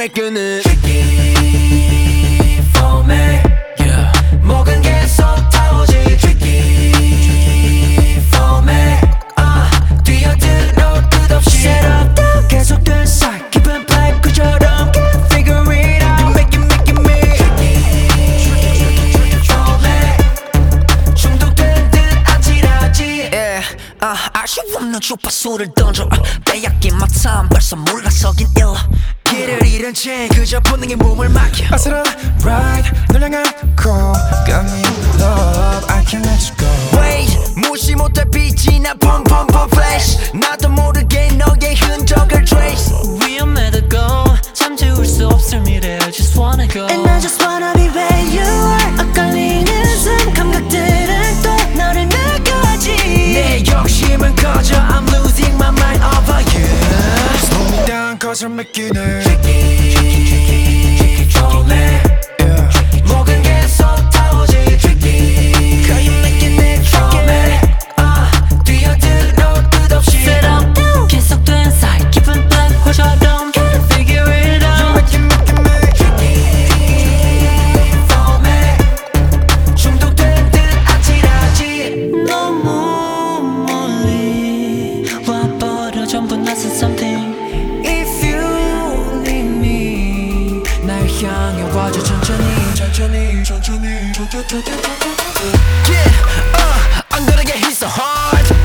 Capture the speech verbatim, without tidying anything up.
매끄는 Tricky for me yeah. 목은 계속 타오지 Tricky for me uh, 뛰어들어 끝없이 Set up down 계속된 사이 깊은 파이프처럼 Can't figure it out You make it make it me Tricky for me 중독된 듯 아찔하지 yeah. uh, 아쉬움 넌 주파수를 던져 uh, 빼앗긴 my time 벌써 물러서긴 일러 길을 잃은 채 그저 본능의 몸을 맡겨 아슬한 ride 널 향한 call Got me in love I can't let you go Wait 무시 못할 빛이 나 pump pump pump flash 나도 모르게 너의 흔적을 trace 위험해다고 잠재울 수 없을 미래 I just wanna go And I just wanna be where you are 엇갈리는 숨 감각들은 또 너를 느껴지 내 욕심은 커져 I'm losing my mind over you Slow me down cause I'm making it Tricky Tricky for me yeah. 목은 계속 타오지 Tricky Girl you making it for me uh, 뛰어들어 끝없이 Set up down 계속된 사이 깊은 black hole처럼 Can't figure it out You make it make it me Tricky for me 중독된 듯 아찔하지 너무 멀리 와버려 전부 낯선 something If you need me 날 향해 와줘 천천히 천천히 천천히 천천히 Yeah, uh, I'm gonna get hit so hard